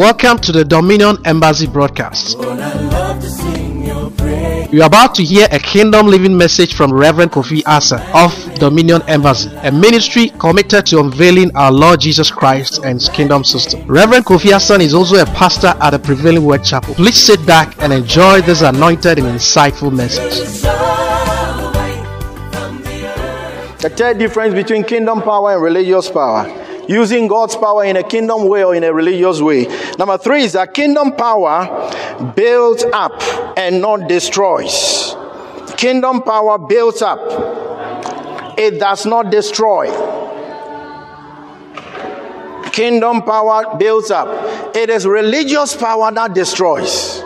Welcome to the Dominion Embassy broadcast. You are about to hear a kingdom living message from Reverend Kofi Asa of Dominion Embassy, a ministry committed to unveiling our Lord Jesus Christ and His kingdom system. Reverend Kofi Asa is also a pastor at the Prevailing Word Chapel. Please sit back and enjoy this anointed and insightful message. The third difference between kingdom power and religious power: using God's power in a kingdom way or in a religious way. Number 3 is that kingdom power builds up and not destroys. Kingdom power builds up. It does not destroy. Kingdom power builds up. It is religious power that destroys.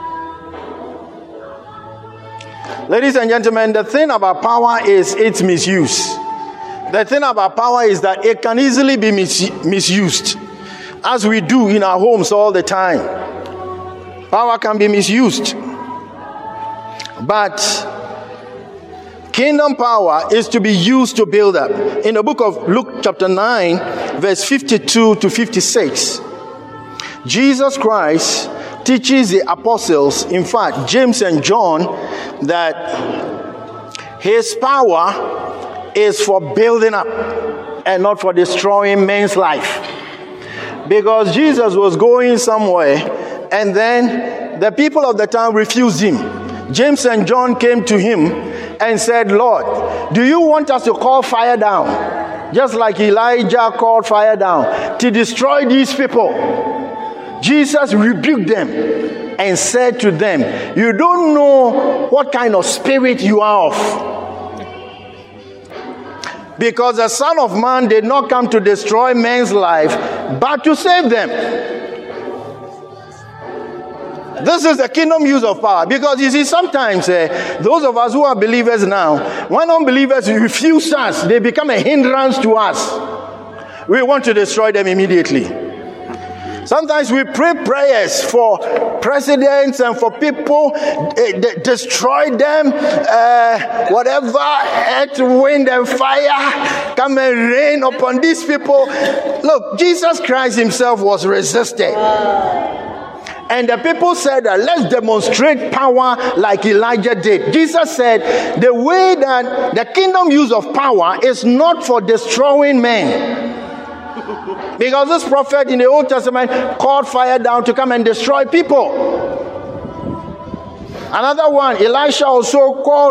Ladies and gentlemen, the thing about power is its misuse. The thing about power is that it can easily be misused, as we do in our homes all the time. Power can be misused. But kingdom power is to be used to build up. In the book of Luke chapter 9, verse 52 to 56, Jesus Christ teaches the apostles, in fact, James and John, that his power is for building up and not for destroying men's life. Because Jesus was going somewhere, and then the people of the town refused him. James and John came to him and said, "Lord, do you want us to call fire down, just like Elijah called fire down, to destroy these people?" Jesus rebuked them and said to them, "You don't know what kind of spirit you are of. Because the Son of Man did not come to destroy men's life, but to save them." This is the kingdom use of power. Because you see, sometimes those of us who are believers now, when unbelievers refuse us, they become a hindrance to us. We want to destroy them immediately. Sometimes we pray prayers for presidents and for people, destroy them, whatever, earth, wind, and fire, come and rain upon these people. Look, Jesus Christ himself was resisted. And the people said that let's demonstrate power like Elijah did. Jesus said the way that the kingdom use of power is not for destroying men. Because this prophet in the Old Testament called fire down to come and destroy people. Another one, Elisha also called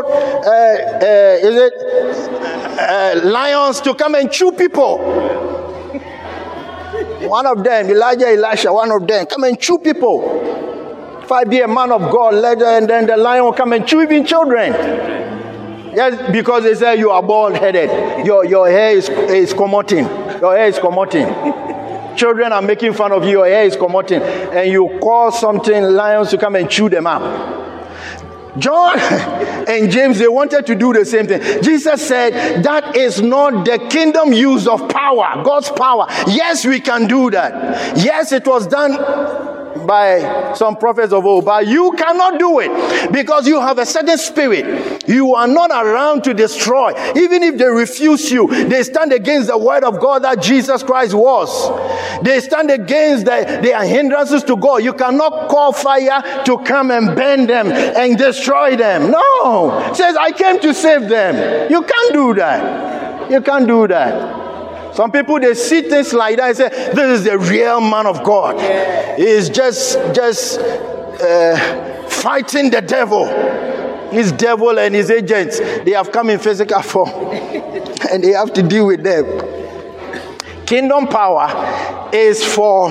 lions to come and chew people. One of them, Elisha, one of them, come and chew people. If I be a man of God, and then the lion will come and chew even children. Yes, because they say you are bald-headed. Your hair is commoting. Your hair is commoting. Children are making fun of you. Your hair is commoting. And you call something lions to come and chew them up. John and James, they wanted to do the same thing. Jesus said that is not the kingdom use of power, God's power. Yes, we can do that. Yes, it was done by some prophets of old, but you cannot do it because you have a certain spirit. You are not around to destroy. Even if they refuse you, they stand against the word of God that Jesus Christ was. They stand against their hindrances to God. You cannot call fire to come and burn them and destroy them. No. It says, I came to save them. You can't do that. You can't do that. Some people, they see things like that and say, this is the real man of God. He's just fighting the devil. His devil and his agents, they have come in physical form. And they have to deal with them. Kingdom power is for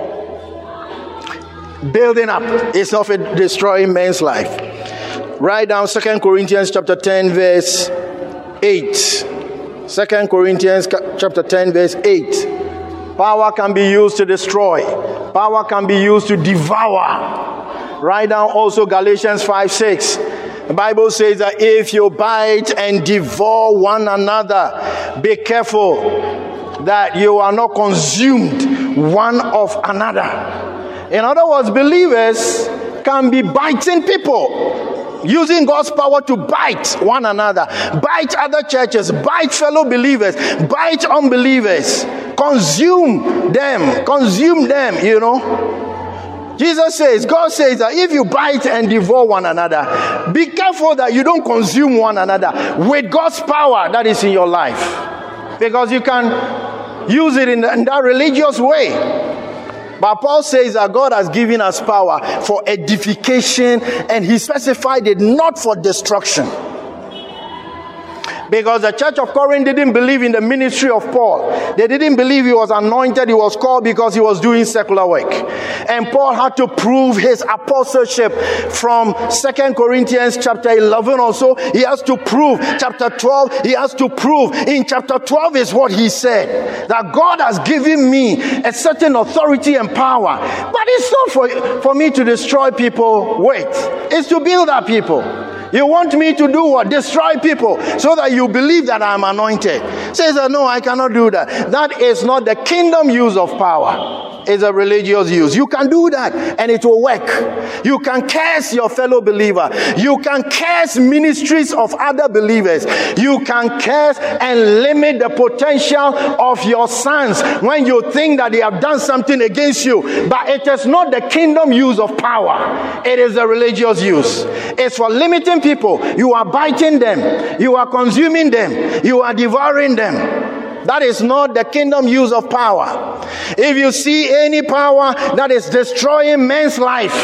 building up. It's not for destroying men's life. Write down 2 Corinthians chapter 10, verse 8. 2 Corinthians chapter 10, verse 8. Power can be used to destroy. Power can be used to devour. Write down also Galatians 5:6. The Bible says that if you bite and devour one another, be careful that you are not consumed one of another. In other words, believers can be biting people, using God's power to bite one another, bite other churches, bite fellow believers, bite unbelievers. Consume them, you know. Jesus says, God says that if you bite and devour one another, be careful that you don't consume one another with God's power that is in your life. Because you can use it in that religious way. But Paul says that God has given us power for edification, and he specified it not for destruction. Because the church of Corinth didn't believe in the ministry of Paul. They didn't believe he was anointed, he was called because he was doing secular work. And Paul had to prove his apostleship from 2 Corinthians chapter 11 or so. He has to prove. Chapter 12, he has to prove. In chapter 12 is what he said, that God has given me a certain authority and power. But it's not for me to destroy people. Wait, it's to build up people. You want me to do what? Destroy people so that you believe that I'm anointed. Says that no, I cannot do that. That is not the kingdom use of power. It's a religious use. You can do that and it will work. You can curse your fellow believer. You can curse ministries of other believers. You can curse and limit the potential of your sons when you think that they have done something against you. But it is not the kingdom use of power. It is a religious use. It's for limiting people. You are biting them. You are consuming them. You are devouring them. That is not the kingdom use of power. If you see any power that is destroying men's life,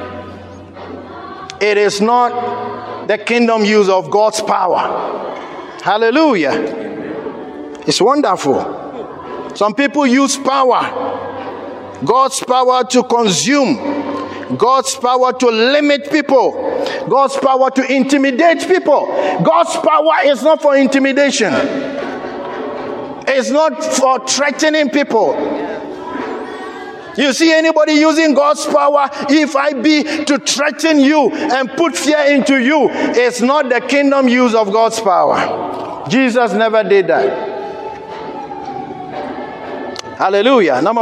it is not the kingdom use of God's power. Hallelujah. It's wonderful. Some people use power, God's power, to consume, God's power to limit people, God's power to intimidate people. God's power is not for intimidation. It's not for threatening people. You see anybody using God's power, if I be to threaten you and put fear into you, it's not the kingdom use of God's power. Jesus never did that. Hallelujah. Number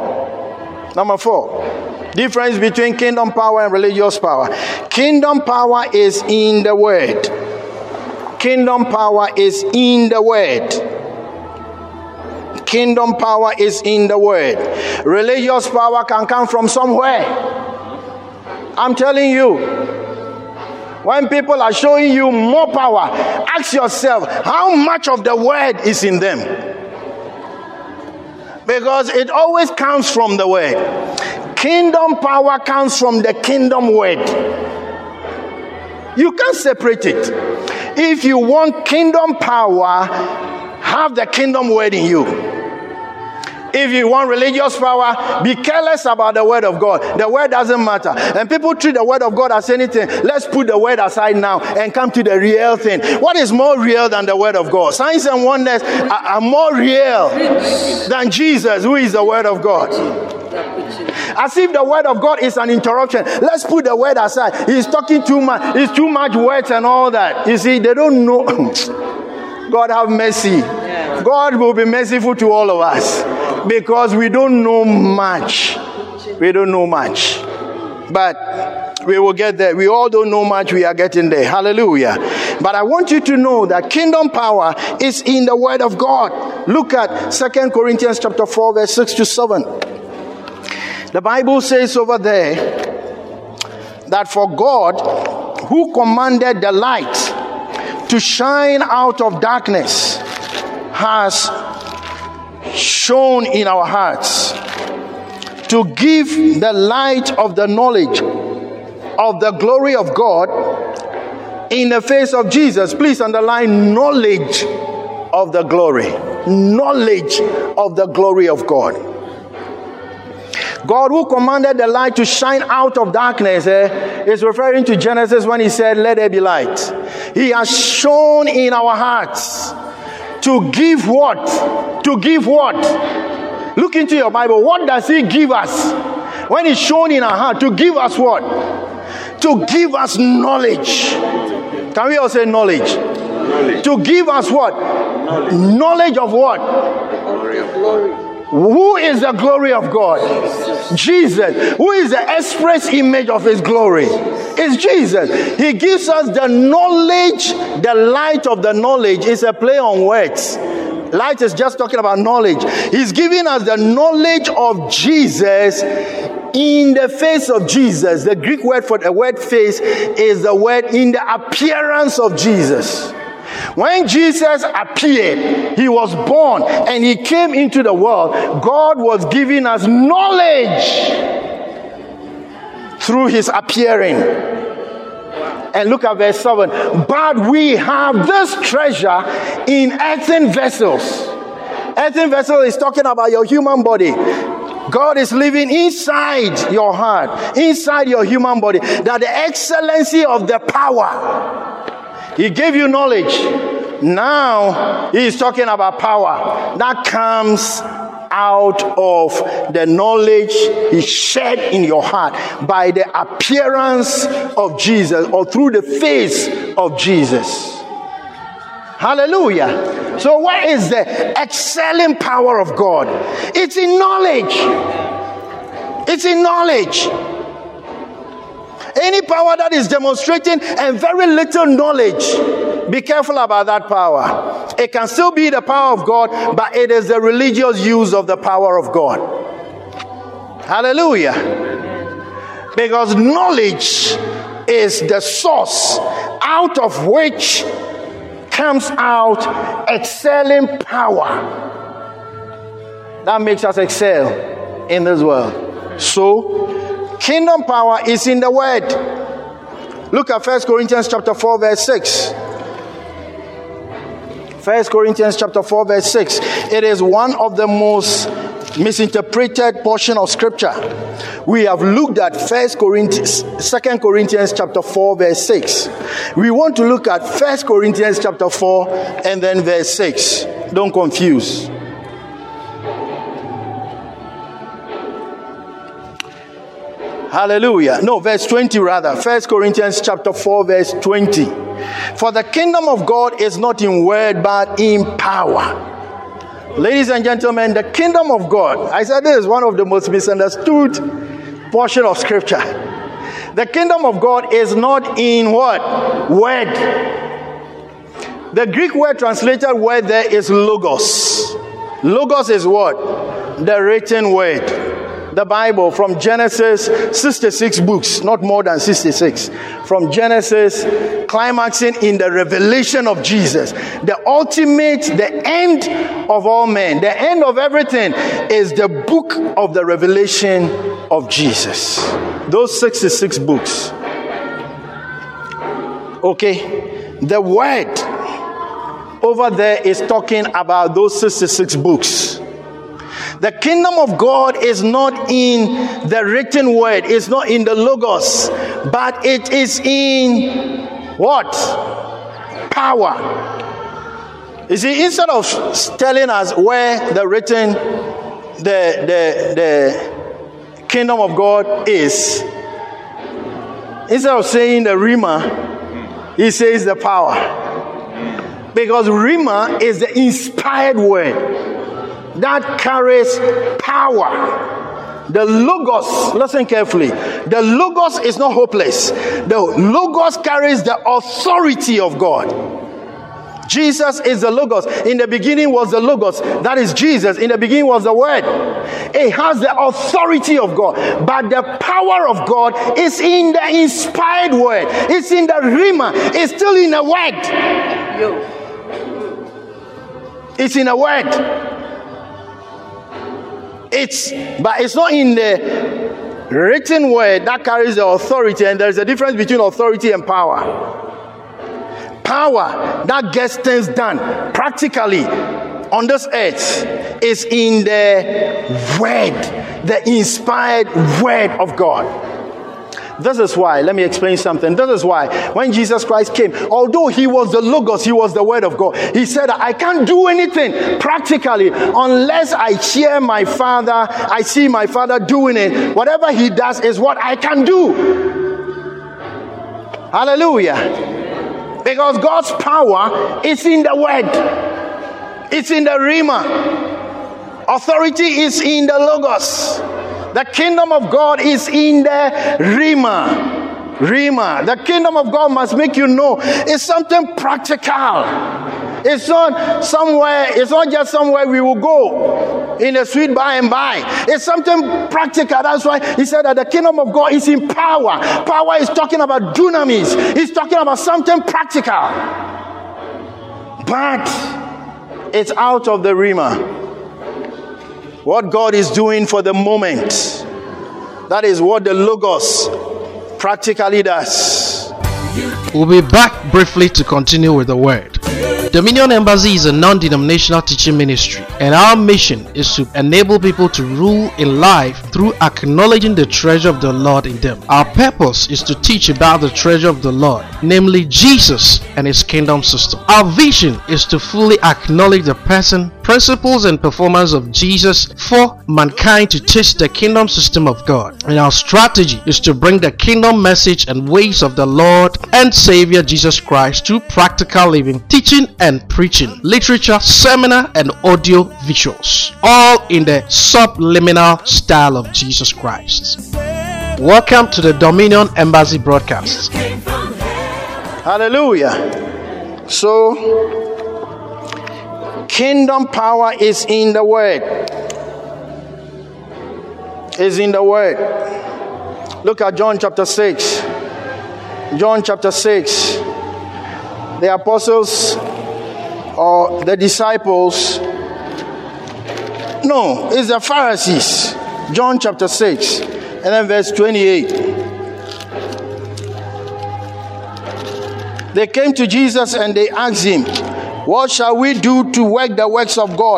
four. Difference between kingdom power and religious power. Kingdom power is in the word. Kingdom power is in the word. Kingdom power is in the word. Religious power can come from somewhere. I'm telling you. When people are showing you more power, ask yourself, how much of the word is in them? Because it always comes from the word. Kingdom power comes from the kingdom word. You can't separate it. If you want kingdom power, have the kingdom word in you. If you want religious power, be careless about the word of God. The word doesn't matter. And people treat the word of God as anything. Let's put the word aside now and come to the real thing. What is more real than the word of God? Signs and wonders are more real than Jesus, who is the word of God. As if the word of God is an interruption. Let's put the word aside. He's talking too much. It's too much words and all that. You see, they don't know. God have mercy. God will be merciful to all of us. Because we don't know much. We don't know much. But we will get there. We all don't know much. We are getting there. Hallelujah. But I want you to know that kingdom power is in the word of God. Look at 2 Corinthians chapter 4, verse 6 to 7. The Bible says over there that for God, who commanded the light to shine out of darkness, has shone in our hearts to give the light of the knowledge of the glory of God in the face of Jesus. Please underline knowledge of the glory. Knowledge of the glory of God. God, who commanded the light to shine out of darkness, is referring to Genesis when he said, let there be light. He has shone in our hearts to give what? To give what? Look into your Bible. What does he give us? When it's shown in our heart, to give us what? To give us knowledge. Can we all say knowledge? To give us what? Knowledge of what? Glory. Who is the glory of God? Jesus. Who is the express image of his glory? It's Jesus. He gives us the knowledge, the light of the knowledge. Is a play on words. Light is just talking about knowledge. He's giving us the knowledge of Jesus in the face of Jesus. The Greek word for the word face is the word in the appearance of Jesus. When Jesus appeared, he was born and he came into the world. God was giving us knowledge through his appearing. And look at verse 7. But we have this treasure in earthen vessels. Earthen vessel is talking about your human body. God is living inside your heart, inside your human body. That the excellency of the power. He gave you knowledge. Now he is talking about power that comes out of the knowledge he shed in your heart by the appearance of Jesus or through the face of Jesus. Hallelujah. So where is the excelling power of God? It's in knowledge. It's in knowledge. Any power that is demonstrating and very little knowledge, be careful about that power. It can still be the power of God, but it is the religious use of the power of God. Hallelujah. Because knowledge is the source out of which comes out excelling power that makes us excel in this world. So, kingdom power is in the word. Look at 1 Corinthians chapter 4 verse 6. 1 Corinthians chapter 4 verse 6. It is one of the most misinterpreted portion of scripture. We have looked at 2 Corinthians chapter 4 verse 6. We want to look at 1 Corinthians chapter 4 and then verse 6. Don't confuse. Hallelujah. No, verse 20 rather. 1 Corinthians chapter 4 verse 20. For the kingdom of God is not in word but in power. Ladies and gentlemen, the kingdom of God, I said this is one of the most misunderstood portion of scripture. The kingdom of God is not in what? Word. The Greek word translated word there is logos. Logos is what? The written word. The Bible, from Genesis, 66 books, not more than 66. From Genesis, climaxing in the revelation of Jesus. The ultimate, the end of all men, the end of everything is the book of the revelation of Jesus. Those 66 books. Okay, the word over there is talking about those 66 books. The kingdom of God is not in the written word, it's not in the logos, but it is in what? Power. You see, instead of telling us where the written, the kingdom of God is, instead of saying the Rhema, he says the power. Because Rhema is the inspired word that carries power. The logos, listen carefully, the logos is not hopeless. The logos carries the authority of God. Jesus is the logos. In the beginning was the logos. That is Jesus. In the beginning was the word. It has the authority of God. But the power of God is in the inspired word. It's in the Rhema. It's still in the word. It's in the word. But it's not in the written word that carries the authority, and there's a difference between authority and power. Power that gets things done practically on this earth is in the word, the inspired word of God. This is why, let me explain something. This is why when Jesus Christ came, although he was the logos, he was the word of God, he said, I can't do anything practically unless I hear my Father, I see my Father doing it. Whatever he does is what I can do. Hallelujah. Because God's power is in the word. It's in the Rhema. Authority is in the logos. The kingdom of God is in the Rhema. Rhema. The kingdom of God must make you know it's something practical. It's not somewhere, it's not just somewhere we will go in a sweet by and by. It's something practical. That's why he said that the kingdom of God is in power. Power is talking about dunamis. He's talking about something practical. But it's out of the Rhema. What God is doing for the moment. That is what the Logos practically does. We'll be back briefly to continue with the word. Dominion Embassy is a non-denominational teaching ministry, and our mission is to enable people to rule in life through acknowledging the treasure of the Lord in them. Our purpose is to teach about the treasure of the Lord, namely Jesus and his kingdom system. Our vision is to fully acknowledge the person, principles, and performance of Jesus for mankind to taste the kingdom system of God. And our strategy is to bring the kingdom message and ways of the Lord and Savior Jesus Christ to practical living, teaching and preaching, literature, seminar, and audio visuals, all in the subliminal style of Jesus Christ. Welcome to the Dominion Embassy broadcast. Hallelujah. So, kingdom power is in the word. Is in the word. Look at John chapter 6. John chapter 6. The apostles or the disciples. No, it's the Pharisees. John chapter 6. And then verse 28. They came to Jesus and they asked him, "What shall we do to work the works of God?"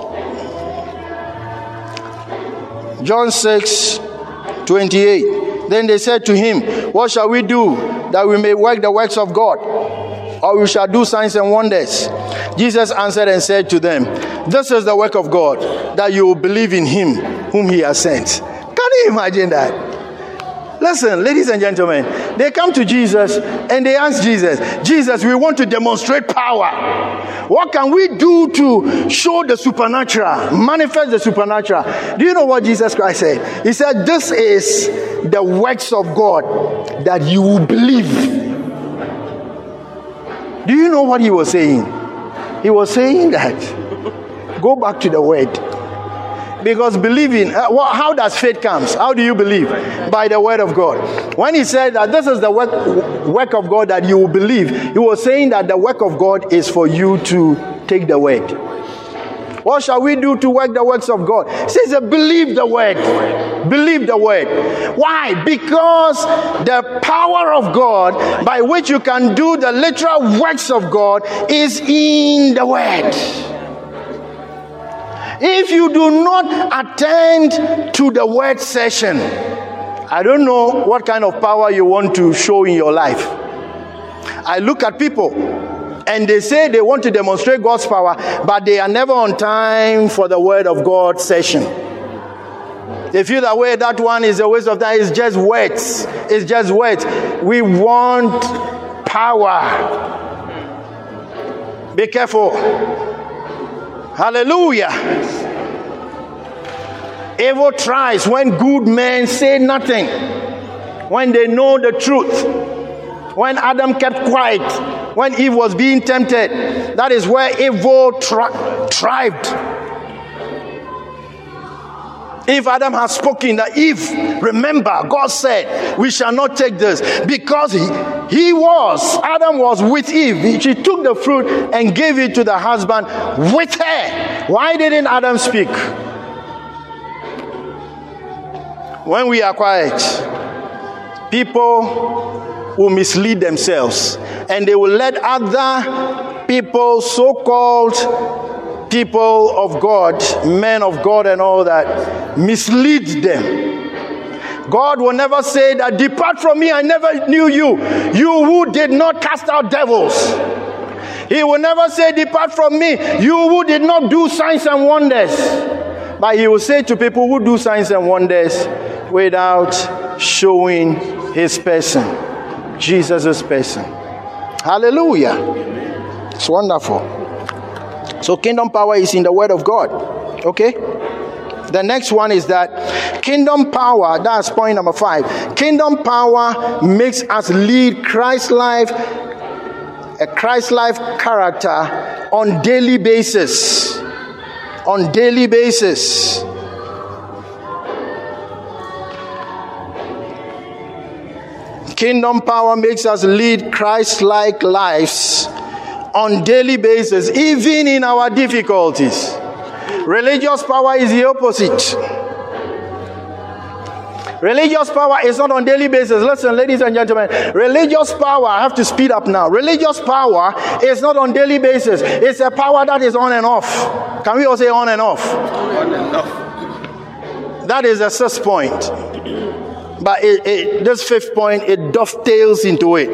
John 6:28. Then they said to him, "What shall we do that we may work the works of God? Or we shall do signs and wonders?" Jesus answered and said to them, "This is the work of God, that you will believe in him whom he has sent." Can you imagine that? Listen, ladies and gentlemen, they come to Jesus and they ask Jesus, "Jesus, we want to demonstrate power. What can we do to show the supernatural, manifest the supernatural?" Do you know what Jesus Christ said? He said, "This is the works of God, that you will believe." Do you know what he was saying? He was saying that, go back to the word. Because believing, how does faith come? How do you believe? By the word of God. When he said that this is the work of God that you will believe, he was saying that the work of God is for you to take the word. What shall we do to work the works of God? He says, believe the word. Believe the word. Why? Because the power of God by which you can do the literal works of God is in the word. If you do not attend to the word session, I don't know what kind of power you want to show in your life. I look at people and they say they want to demonstrate God's power, but they are never on time for the word of God session. They feel that way, that one is a waste of time. It's just words. It's just words. We want power. Be careful. Hallelujah. Evil tries when good men say nothing, when they know the truth. When Adam kept quiet, when Eve was being tempted, that is where evil thrived. If Adam had spoken that Eve, remember, God said, we shall not take this, because Adam was with Eve. She took the fruit and gave it to the husband with her. Why didn't Adam speak? When we are quiet, people will mislead themselves, and they will let other people, so-called people of God, men of God and all that, mislead them. God will never say that, "Depart from me, I never knew you, you who did not cast out devils." He will never say, "Depart from me, you who did not do signs and wonders." But he will say to people who do signs and wonders without showing his person, Jesus' person. Hallelujah. It's wonderful. So kingdom power is in the word of God. Okay? The next one is that kingdom power, that's point number 5. Kingdom power makes us lead a Christ-like character on daily basis. On daily basis. Kingdom power makes us lead Christ-like lives on daily basis, even in our difficulties. Religious power is the opposite. Religious power is not on daily basis. Listen, ladies and gentlemen, religious power, I have to speed up now. Religious power is not on daily basis. It's a power that is on and off. Can we all say on and off? On and off. That is the sixth point. But this fifth point, it dovetails into it.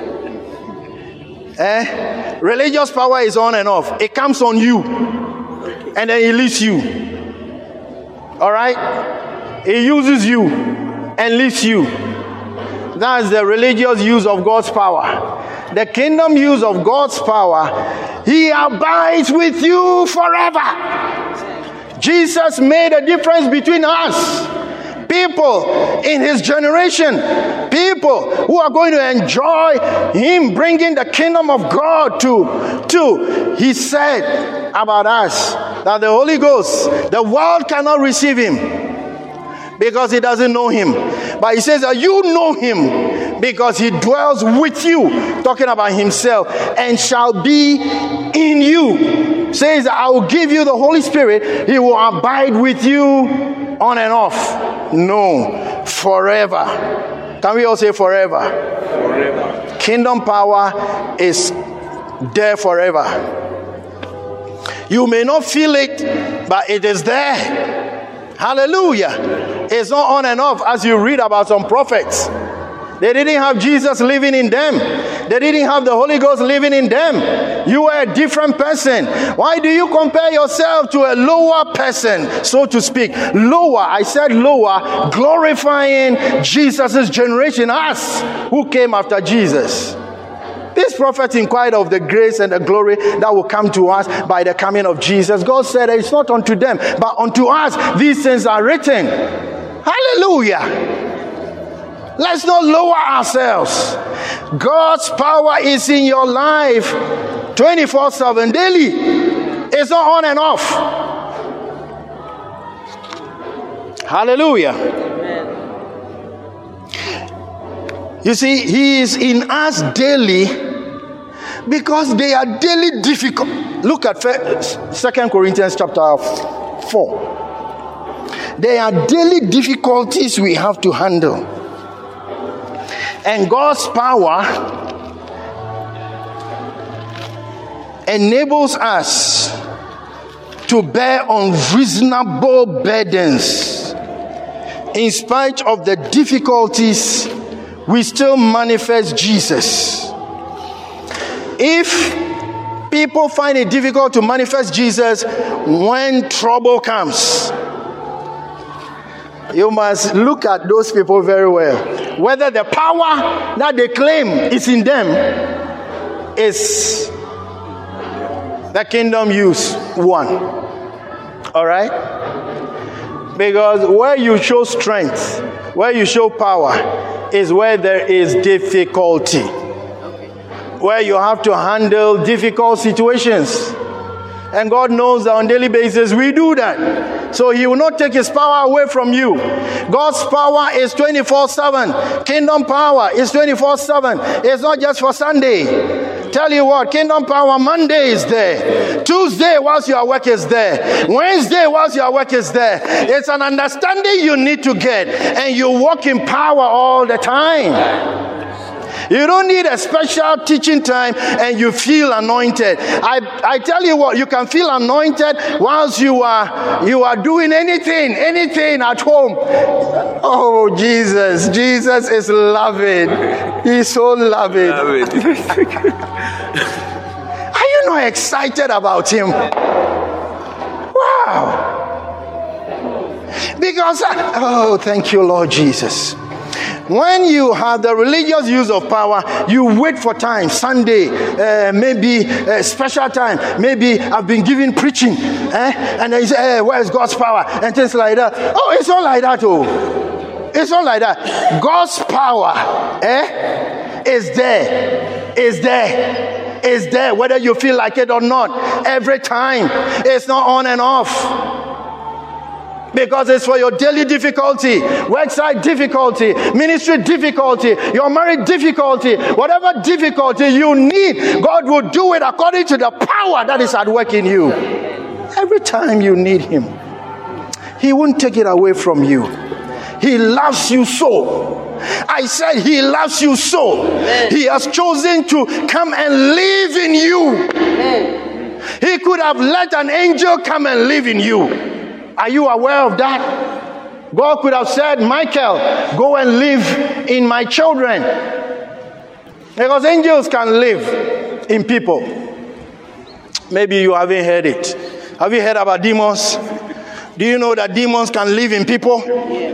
Religious power is on and off. It comes on you, and then it leaves you. All right? It uses you and leaves you. That's the religious use of God's power. The kingdom use of God's power, He abides with you forever. Jesus made a difference between us. People in His generation, people who are going to enjoy Him bringing the kingdom of God to He said about us that the Holy Ghost, the world cannot receive Him because it doesn't know Him. But He says that you know Him because He dwells with you, talking about Himself, and shall be in you. Says that I will give you the Holy Spirit. He will abide with you on and off. No, forever. Can we all say forever? Forever. Kingdom power is there forever. You may not feel it, but it is there. Hallelujah. It's not on and off as you read about some prophets. They didn't have Jesus living in them. They didn't have the Holy Ghost living in them. You are a different person. Why do you compare yourself to a lower person, so to speak? Lower, I said lower, glorifying Jesus' generation, us who came after Jesus. These prophets inquired of the grace and the glory that will come to us by the coming of Jesus. God said it's not unto them, but unto us these things are written. Hallelujah. Let's not lower ourselves. God's power is in your life 24/7 daily. It's not on and off. Hallelujah. You see, He is in us daily because they are daily difficult. Look at 2 Corinthians chapter 4. There are daily difficulties we have to handle. And God's power enables us to bear unreasonable burdens. In spite of the difficulties, we still manifest Jesus. If people find it difficult to manifest Jesus when trouble comes, you must look at those people very well. Whether the power that they claim is in them is the kingdom use one. All right? Because where you show strength, where you show power, is where there is difficulty. Where you have to handle difficult situations. And God knows that on a daily basis we do that. So He will not take His power away from you. God's power is 24/7. Kingdom power is 24/7. It's not just for Sunday. Tell you what, kingdom power Monday is there. Tuesday whilst your work is there. Wednesday whilst your work is there. It's an understanding you need to get. And you walk in power all the time. You don't need a special teaching time and you feel anointed. I tell you what, you can feel anointed whilst you are doing anything at home. Oh, Jesus is loving. He's so loving. Are you not excited about Him? Wow. Because, oh, thank you, Lord Jesus. When you have the religious use of power, you wait for time, Sunday, maybe a special time, maybe I've been given preaching, and then you say, where's God's power? And things like that. Oh, it's not like that, oh. It's not like that. God's power is there. is there, whether you feel like it or not. Every time. It's not on and off. Because it's for your daily difficulty, worksite difficulty, ministry difficulty, your marriage difficulty, whatever difficulty you need, God will do it according to the power that is at work in you. Every time you need Him, He won't take it away from you. He loves you so. I said He loves you so. He has chosen to come and live in you. He could have let an angel come and live in you. Are you aware of that? God could have said, Michael, go and live in my children. Because angels can live in people. Maybe you haven't heard it. Have you heard about demons? Do you know that demons can live in people?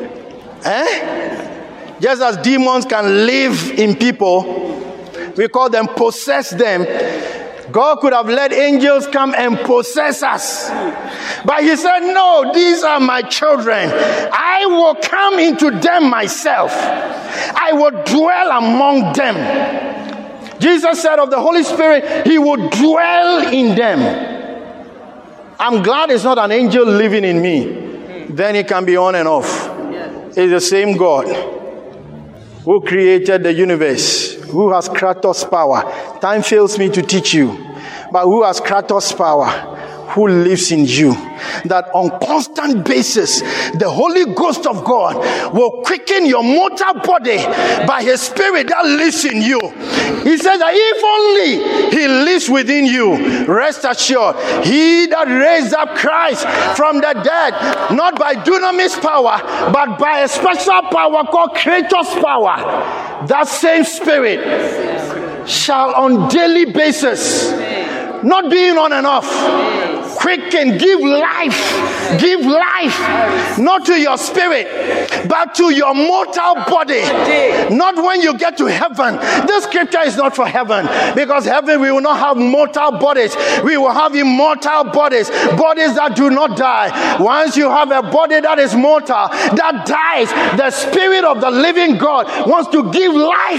Just as demons can live in people, we call them possess them. God could have let angels come and possess us. But He said, no, these are my children. I will come into them myself. I will dwell among them. Jesus said of the Holy Spirit, He will dwell in them. I'm glad it's not an angel living in me. Then it can be on and off. It's the same God who created the universe, who has Kratos power. Time fails me to teach you. But who has Kratos power? Who lives in you. That on constant basis, the Holy Ghost of God will quicken your mortal body by His Spirit that lives in you. He says that if only He lives within you, rest assured, He that raised up Christ from the dead, not by dunamis power, but by a special power called Kratos power, that same Spirit shall on daily basis, not being on and off, quicken, give life, not to your spirit, but to your mortal body. Not when you get to heaven. This scripture is not for heaven, because heaven we will not have mortal bodies. We will have immortal bodies, bodies that do not die. Once you have a body that is mortal, that dies, the Spirit of the living God wants to give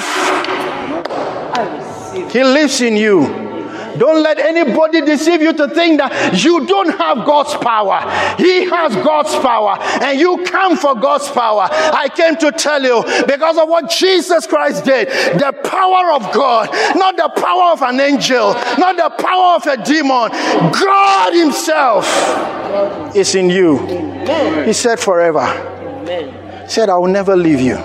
life. He lives in you. Don't let anybody deceive you to think that you don't have God's power. He has God's power, and you come for God's power. I came to tell you, because of what Jesus Christ did, the power of God, not the power of an angel, not the power of a demon, God Himself is in you. He said forever. He said, I will never leave you.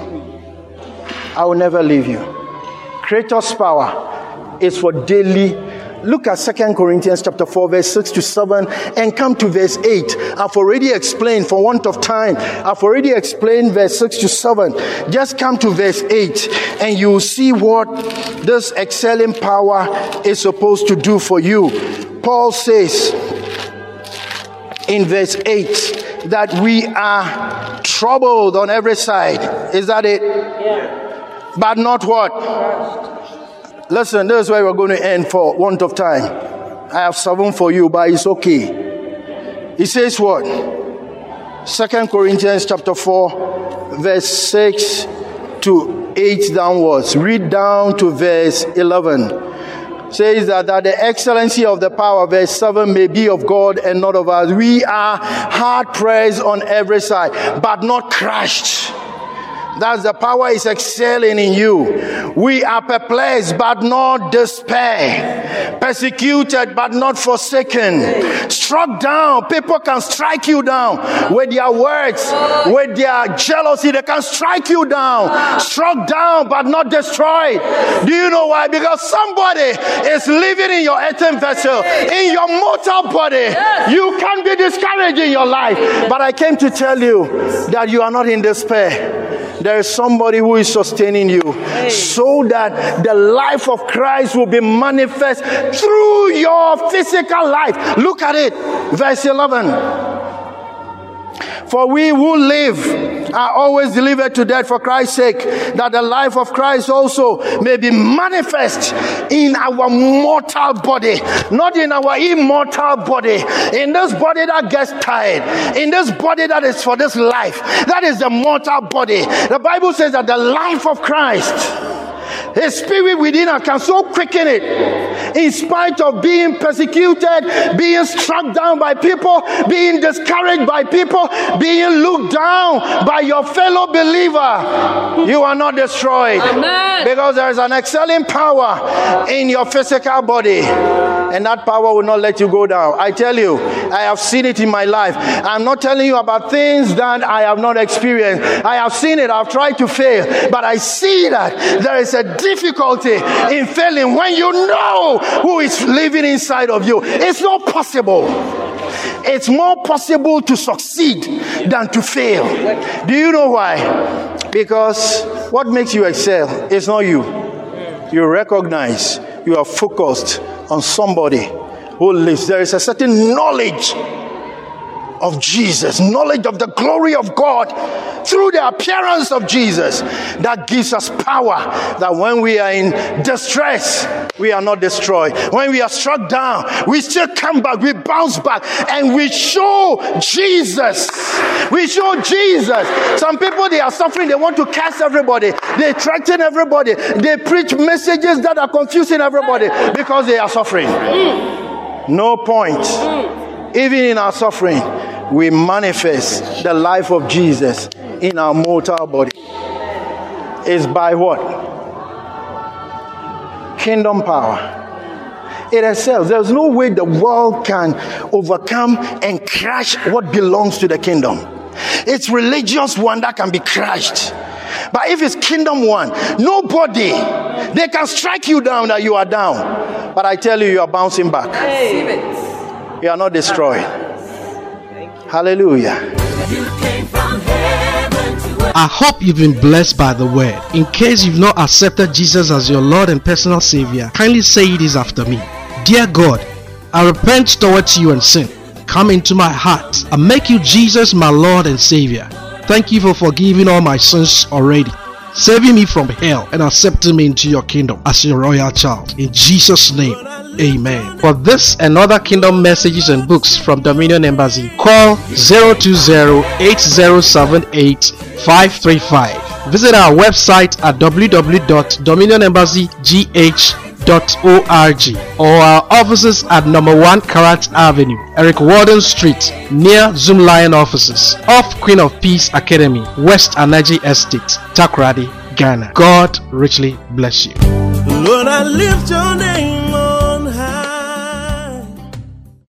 I will never leave you. Kratos power is for daily. Look at 2 Corinthians chapter 4, verse 6 to 7, and come to verse 8. I've already explained, for want of time, I've already explained verse 6 to 7. Just come to verse 8, and you will see what this excelling power is supposed to do for you. Paul says in verse 8 that we are troubled on every side. Is that it? Yeah. But not what? Listen, this is where we're going to end for want of time. I have 7 for you, but it's okay. He says what? 2 Corinthians chapter 4, verse 6 to 8 downwards. Read down to verse 11. Says that the excellency of the power, verse 7, may be of God and not of us. We are hard pressed on every side, but not crushed. That's the power is excelling in you. We are perplexed, but not despair. Persecuted, but not forsaken. Struck down. People can strike you down with their words, with their jealousy. They can strike you down. Struck down, but not destroyed. Do you know why? Because somebody is living in your earthen vessel, in your mortal body. You can be discouraged in your life. But I came to tell you that you are not in despair. There is somebody who is sustaining you, so that the life of Christ will be manifest through your physical life. Look at it. Verse 11. For we who live are always delivered to death for Christ's sake, that the life of Christ also may be manifest in our mortal body, not in our immortal body, in this body that gets tired, in this body that is for this life. That is the mortal body. The Bible says that the life of Christ His spirit within us can so quicken it. In spite of being persecuted, being struck down by people, being discouraged by people, being looked down by your fellow believer, you are not destroyed. Amen. Because there is an excelling power in your physical body, and that power will not let you go down. I tell you, I have seen it in my life. I'm not telling you about things that I have not experienced. I have seen it. I've tried to fail, but I see that there is a difficulty in failing when you know who is living inside of you. It's not possible. It's more possible to succeed than to fail. Do you know why? Because what makes you excel is not you. You recognize you are focused on somebody who lives. There is a certain knowledge of Jesus, knowledge of the glory of God through the appearance of Jesus, that gives us power, that when we are in distress, we are not destroyed. When we are struck down, we still come back, we bounce back, and we show Jesus. We show Jesus. Some people, they are suffering, they want to curse everybody, they threaten everybody, they preach messages that are confusing everybody because they are suffering. No point. Even in our suffering, we manifest the life of Jesus in our mortal body. It's by what? Kingdom power. It excels. There's no way the world can overcome and crush what belongs to the kingdom. It's religious one that can be crushed. But if it's kingdom one, nobody, they can strike you down that you are down. But I tell you, you are bouncing back. You are not destroyed. Hallelujah. I hope you've been blessed by the word. In case you've not accepted Jesus as your Lord and personal Savior, kindly say this after me. Dear God, I repent towards you and sin. Come into my heart and make you Jesus my Lord and Savior. Thank you for forgiving all my sins already, saving me from hell and accepting me into your kingdom as your royal child. In Jesus' name, amen. For this and other kingdom messages and books from Dominion Embassy, call 020-8078-535. Visit our website at www.dominionembassygh.org or our offices at number 1 Karat Avenue, Eric Warden Street, near Zoom Lion offices, off Queen of Peace Academy, West Anaji Estate, Takoradi, Ghana. God richly bless you. Lord, I lift your name.